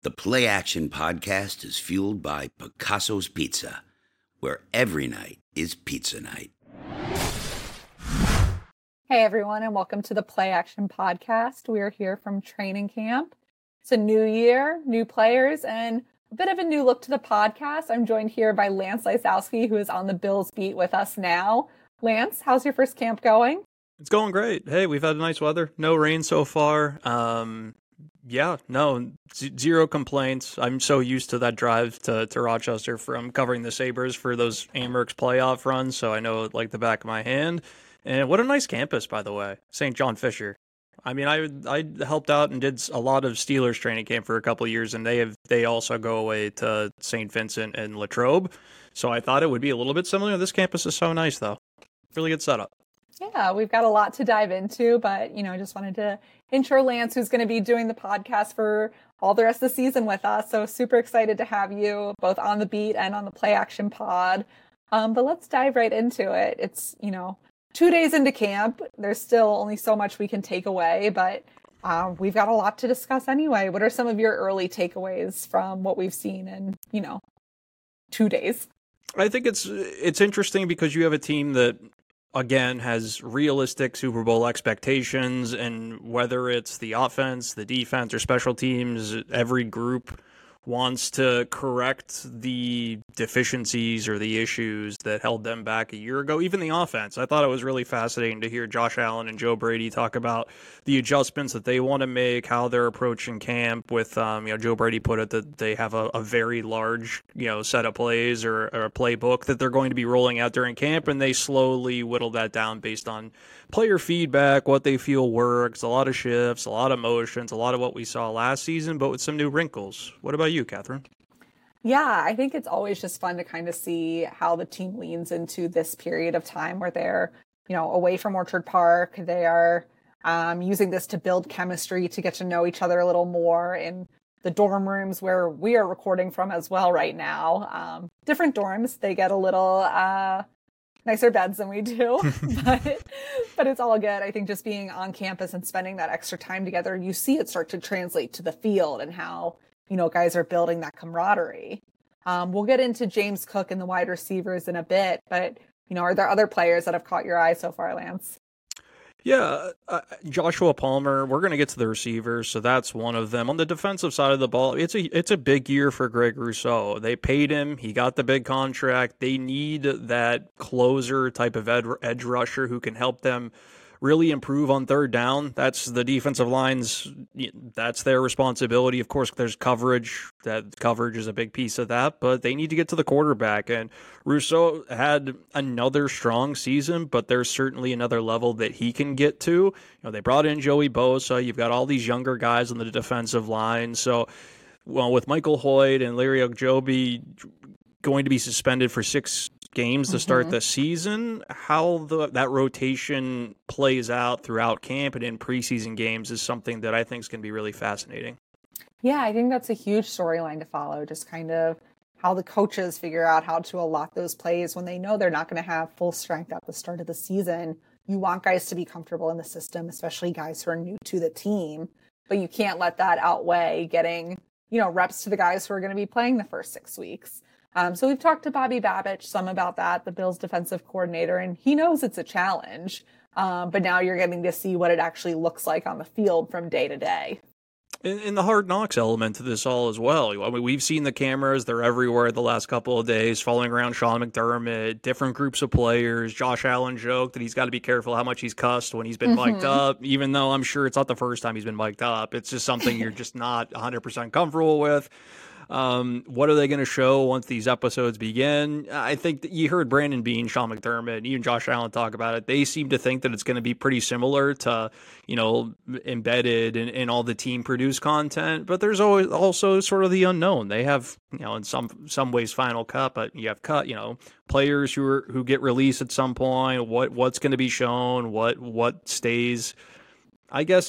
The Play Action Podcast is fueled by Picasso's Pizza, where every night is pizza night. Hey everyone, and welcome to the Play Action Podcast. We are here from training camp. It's a new year, new players, and a bit of a new look to the podcast. I'm joined here by Lance Lysowski, who is on the Bills beat with us now. Lance, how's your first camp going? It's going great. Hey, we've had nice weather. No rain so far. Zero complaints. I'm so used to that drive to Rochester from covering the Sabres for those Amerks playoff runs, so I know it like the back of my hand. And what a nice campus, by the way, St. John Fisher. I mean, I helped out and did a lot of Steelers training camp for a couple of years, and they also go away to St. Vincent and Latrobe, so I thought it would be a little bit similar. This campus is so nice, though. Really good setup. Yeah, we've got a lot to dive into, but, I just wanted to intro Lance, who's going to be doing the podcast for all the rest of the season with us. So super excited to have you both on the beat and on the Play Action Pod. But let's dive right into it. It's, 2 days into camp. There's still only so much we can take away, but we've got a lot to discuss anyway. What are some of your early takeaways from what we've seen in, 2 days? I think it's interesting because you have a team that, again, has realistic Super Bowl expectations, and whether it's the offense, the defense, or special teams, every group wants to correct the deficiencies or the issues that held them back a year ago. Even the offense. I thought it was really fascinating to hear Josh Allen and Joe Brady talk about the adjustments that they want to make, how they're approaching camp with, Joe Brady put it that they have a very large, set of plays or a playbook that they're going to be rolling out during camp, and they slowly whittle that down based on player feedback, what they feel works, a lot of shifts, a lot of motions, a lot of what we saw last season, but with some new wrinkles. What about you, Catherine? Yeah, I think it's always just fun to kind of see how the team leans into this period of time where they're, away from Orchard Park. They are using this to build chemistry, to get to know each other a little more in the dorm rooms where we are recording from as well right now. Different dorms, they get a little nicer beds than we do, but it's all good. I think just being on campus and spending that extra time together, you see it start to translate to the field and how, guys are building that camaraderie. We'll get into James Cook and the wide receivers in a bit, but, are there other players that have caught your eye so far, Lance? Yeah, Joshua Palmer, we're going to get to the receivers, so that's one of them. On the defensive side of the ball, it's a big year for Greg Rousseau. They paid him. He got the big contract. They need that closer type of edge rusher who can help them really improve on third down. That's the defensive line's, that's their responsibility. Of course, there's coverage. That coverage is a big piece of that, but they need to get to the quarterback. And Rousseau had another strong season, but there's certainly another level that he can get to. They brought in Joey Bosa. You've got all these younger guys on the defensive line. So, with Michael Hoyt and Larry Ogunjobi going to be suspended for 6 games to start the season, how that rotation plays out throughout camp and in preseason games is something that I think is going to be really fascinating. Yeah, I think that's a huge storyline to follow, just kind of how the coaches figure out how to allot those plays when they know they're not going to have full strength at the start of the season. You want guys to be comfortable in the system, especially guys who are new to the team, but you can't let that outweigh getting, reps to the guys who are going to be playing the first 6 weeks. So we've talked to Bobby Babich some about that, the Bills defensive coordinator, and he knows it's a challenge. But now you're getting to see what it actually looks like on the field from day to day. In the hard knocks element to this all as well. I mean, we've seen the cameras. They're everywhere the last couple of days, following around Sean McDermott, different groups of players. Josh Allen joked that he's got to be careful how much he's cussed when he's been mic'd up, even though I'm sure it's not the first time he's been mic'd up. It's just something you're just not 100% comfortable with. What are they going to show once these episodes begin? I think that you heard Brandon Beane, Sean McDermott, and even Josh Allen talk about it. They seem to think that it's going to be pretty similar to, embedded in all the team produced content, but there's always also sort of the unknown. They have, in some ways Final Cut, but you have players who get released at some point, what's going to be shown, what stays, I guess,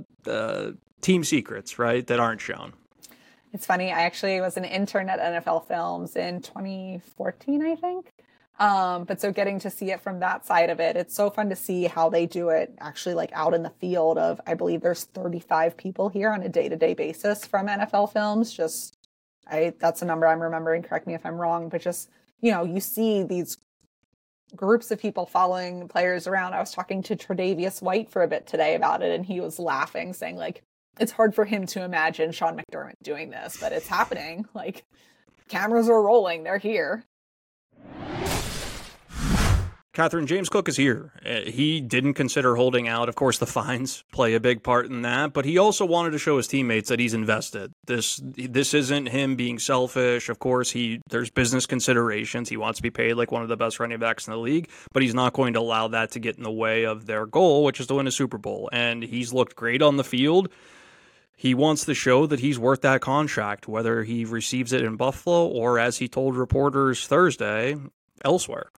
team secrets, right, that aren't shown. It's funny. I actually was an intern at NFL Films in 2014, I think. But so getting to see it from that side of it, it's so fun to see how they do it actually like out in the field of, I believe there's 35 people here on a day-to-day basis from NFL Films. That's a number I'm remembering, correct me if I'm wrong, but just, you see these groups of people following players around. I was talking to Tre'Davious White for a bit today about it, and he was laughing, saying like, it's hard for him to imagine Sean McDermott doing this, but it's happening. Like, cameras are rolling, they're here. Catherine, James Cook is here. He didn't consider holding out. Of course, the fines play a big part in that, but he also wanted to show his teammates that he's invested. This isn't him being selfish. Of course, there's business considerations. He wants to be paid like one of the best running backs in the league, but he's not going to allow that to get in the way of their goal, which is to win a Super Bowl. And he's looked great on the field. He wants to show that he's worth that contract, whether he receives it in Buffalo or, as he told reporters Thursday, elsewhere.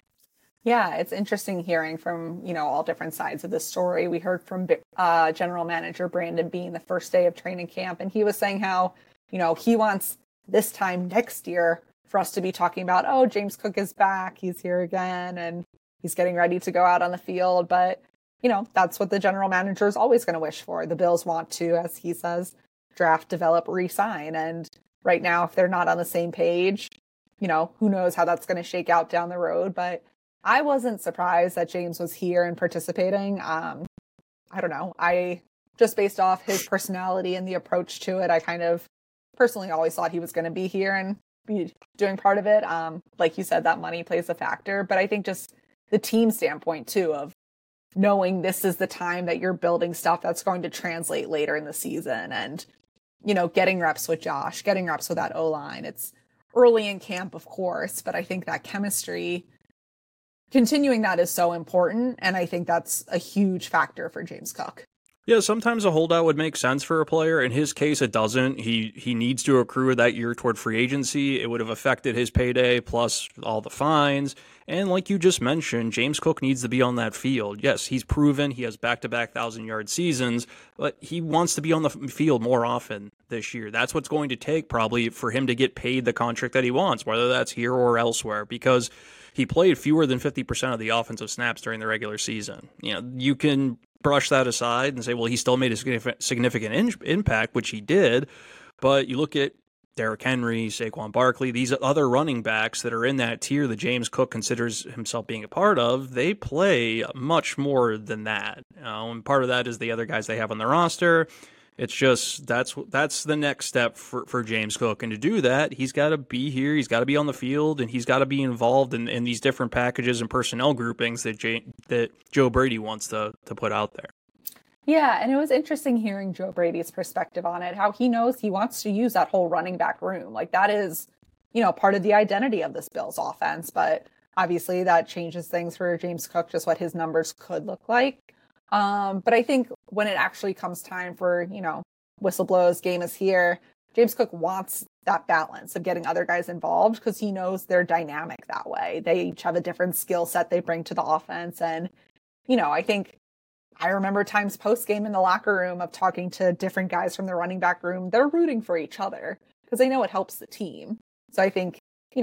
Yeah, it's interesting hearing from, all different sides of the story. We heard from general manager Brandon Beane the first day of training camp, and he was saying how, he wants this time next year for us to be talking about, oh, James Cook is back, he's here again, and he's getting ready to go out on the field. But, that's what the general manager is always going to wish for. The Bills want to, as he says, draft, develop, re-sign. And right now, if they're not on the same page, who knows how that's going to shake out down the road. But I wasn't surprised that James was here and participating. I don't know. I just based off his personality and the approach to it, I kind of personally always thought he was going to be here and be doing part of it. Like you said, that money plays a factor, but I think just the team standpoint too, of knowing this is the time that you're building stuff that's going to translate later in the season, and, getting reps with Josh, getting reps with that O-line. It's early in camp, of course, but I think that chemistry, continuing that is so important, and I think that's a huge factor for James Cook. Yeah, sometimes a holdout would make sense for a player. In his case, it doesn't. He needs to accrue that year toward free agency. It would have affected his payday, plus all the fines. And like you just mentioned, James Cook needs to be on that field. Yes, he's proven he has back-to-back 1,000-yard seasons, but he wants to be on the field more often this year. That's what's going to take probably for him to get paid the contract that he wants, whether that's here or elsewhere, because he played fewer than 50% of the offensive snaps during the regular season. You can brush that aside and say, well, he still made a significant impact, which he did. But you look at Derrick Henry, Saquon Barkley, these other running backs that are in that tier that James Cook considers himself being a part of, they play much more than that. And part of that is the other guys they have on the roster. It's just that's the next step for James Cook. And to do that, he's got to be here, he's got to be on the field, and he's got to be involved in these different packages and personnel groupings that Joe Brady wants to put out there. Yeah, and it was interesting hearing Joe Brady's perspective on it, how he knows he wants to use that whole running back room. Like, that is, part of the identity of this Bills offense. But obviously that changes things for James Cook, just what his numbers could look like. But I think when it actually comes time for, whistle blows, game is here, James Cook wants that balance of getting other guys involved because he knows they're dynamic that way. They each have a different skill set they bring to the offense. And, I think I remember times post-game in the locker room of talking to different guys from the running back room. They're rooting for each other because they know it helps the team. So I think,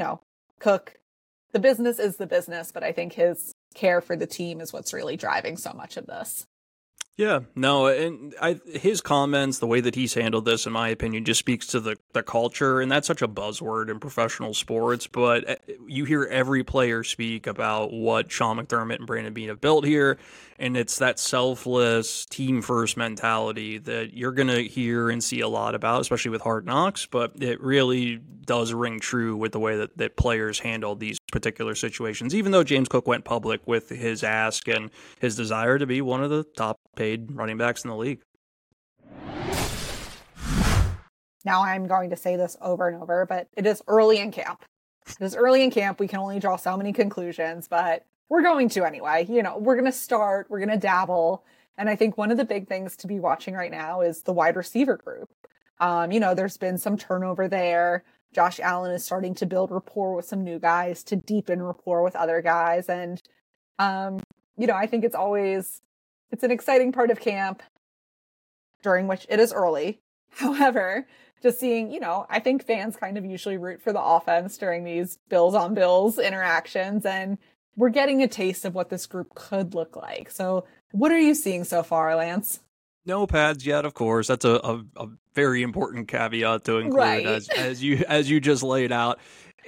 Cook, the business is the business, but I think his care for the team is what's really driving so much of this. Yeah, no, and his comments, the way that he's handled this, in my opinion, just speaks to the culture, and that's such a buzzword in professional sports, but you hear every player speak about what Sean McDermott and Brandon Beane have built here, and it's that selfless, team-first mentality that you're going to hear and see a lot about, especially with Hard Knocks, but it really does ring true with the way that players handle these particular situations, even though James Cook went public with his ask and his desire to be one of the top paid running backs in the league. Now I'm going to say this over and over, but it is early in camp. It is early in camp. We can only draw so many conclusions, but we're going to anyway. We're going to start, we're going to dabble. And I think one of the big things to be watching right now is the wide receiver group. There's been some turnover there. Josh Allen is starting to build rapport with some new guys, to deepen rapport with other guys. And, I think it's an exciting part of camp during which it is early. However, just seeing, I think fans kind of usually root for the offense during these Bills on Bills interactions, and we're getting a taste of what this group could look like. So what are you seeing so far, Lance? No pads yet, of course. That's a very important caveat to include, right. as you just laid out.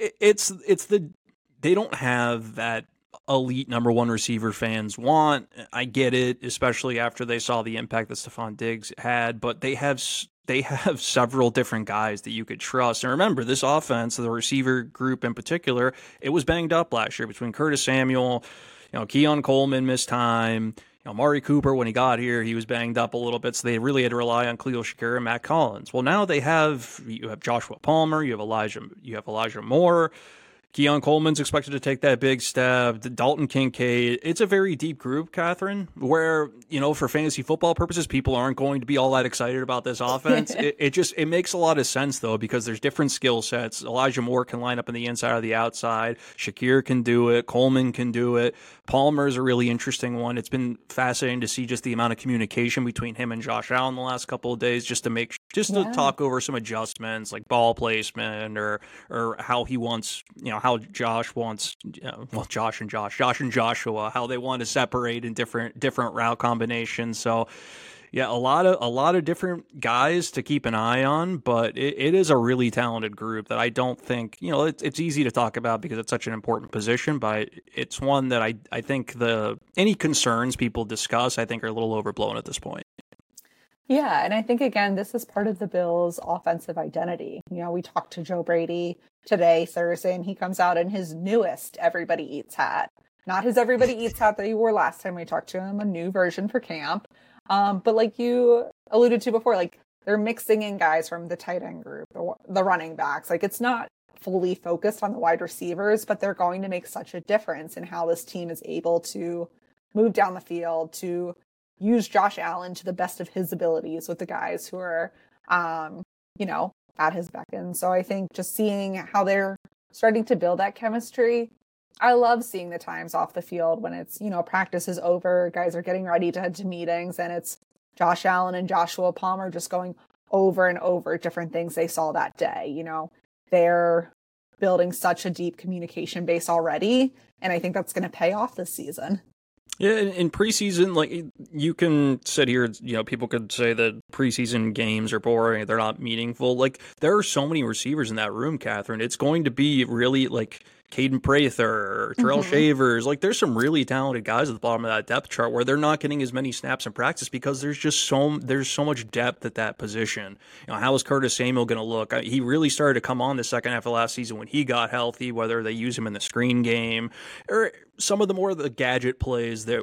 They don't have that elite number one receiver fans want. I get it, especially after they saw the impact that Stephon Diggs had, but they have several different guys that you could trust. And remember, this offense, the receiver group in particular, it was banged up last year between Curtis Samuel, Keon Coleman missed time. Amari Cooper, when he got here, he was banged up a little bit, so they really had to rely on Khalil Shakir and Matt Collins. Well, now you have Joshua Palmer, you have Elijah Moore. Keon Coleman's expected to take that big step. Dalton Kincaid. It's a very deep group, Catherine, where, for fantasy football purposes, people aren't going to be all that excited about this offense. It makes a lot of sense, though, because there's different skill sets. Elijah Moore can line up on the inside or the outside. Shakir can do it. Coleman can do it. Palmer's a really interesting one. It's been fascinating to see just the amount of communication between him and Josh Allen the last couple of days, to talk over some adjustments like ball placement or how he wants, how Josh wants, Josh and Joshua, how they want to separate in different route combinations. So yeah, a lot of different guys to keep an eye on, but it is a really talented group that I don't think, it's easy to talk about because it's such an important position, but it's one that I think any concerns people discuss, I think, are a little overblown at this point. Yeah, and I think, again, this is part of the Bills' offensive identity. We talked to Joe Brady today, Thursday, and he comes out in his newest Everybody Eats hat. Not his Everybody Eats hat that he wore last time we talked to him, a new version for camp. But like you alluded to before, they're mixing in guys from the tight end group, the running backs. It's not fully focused on the wide receivers, but they're going to make such a difference in how this team is able to move down the field, to use Josh Allen to the best of his abilities with the guys who are, at his beckon. So I think just seeing how they're starting to build that chemistry, I love seeing the times off the field when it's, practice is over, guys are getting ready to head to meetings, and it's Josh Allen and Joshua Palmer just going over and over different things they saw that day. They're building such a deep communication base already, and I think that's going to pay off this season. Yeah, in preseason, you can sit here, people could say that preseason games are boring, they're not meaningful. There are so many receivers in that room, Catherine. It's going to be really Caden Prather or Terrell Shavers. There's some really talented guys at the bottom of that depth chart where they're not getting as many snaps in practice because there's so much depth at that position. How is Curtis Samuel going to look? He really started to come on the second half of last season when he got healthy, whether they use him in the screen game or some of the gadget plays that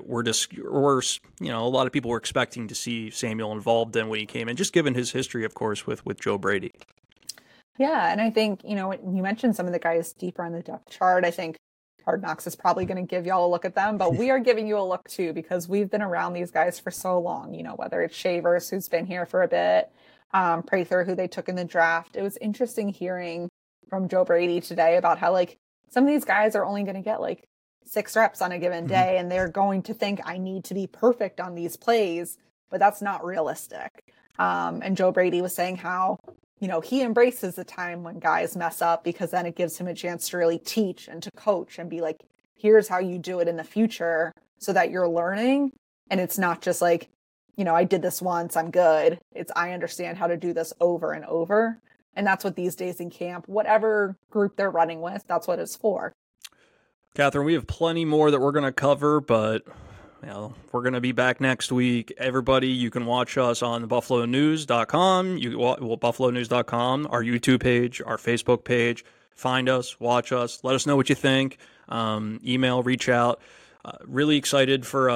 a lot of people were expecting to see Samuel involved in when he came in, just given his history, of course, with Joe Brady. Yeah, and I think, you mentioned some of the guys deeper on the depth chart. I think Hard Knocks is probably going to give y'all a look at them, but we are giving you a look too because we've been around these guys for so long, whether it's Shavers, who's been here for a bit, Prather, who they took in the draft. It was interesting hearing from Joe Brady today about how, some of these guys are only going to get, 6 reps on a given day, and they're going to think, I need to be perfect on these plays, but that's not realistic. And Joe Brady was saying how, he embraces the time when guys mess up because then it gives him a chance to really teach and to coach and be here's how you do it in the future so that you're learning. And it's not just I did this once, I'm good. It's I understand how to do this over and over. And that's what these days in camp, whatever group they're running with, that's what it's for. Catherine, we have plenty more that we're going to cover, but we're going to be back next week. Everybody, you can watch us on buffalonews.com, buffalonews.com, our YouTube page, our Facebook page. Find us, watch us, let us know what you think. Email, reach out. Really excited for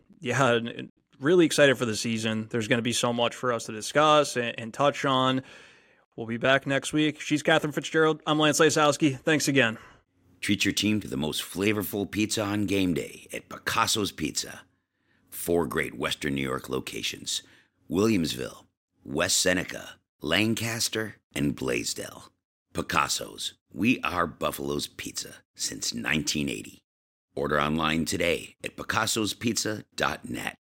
really excited for the season. There's going to be so much for us to discuss and touch on. We'll be back next week. She's Catherine Fitzgerald. I'm Lance Lysowski. Thanks again. Treat your team to the most flavorful pizza on game day at Picasso's Pizza. 4 great Western New York locations: Williamsville, West Seneca, Lancaster, and Blaisdell. Picasso's, we are Buffalo's pizza since 1980. Order online today at picassospizza.net.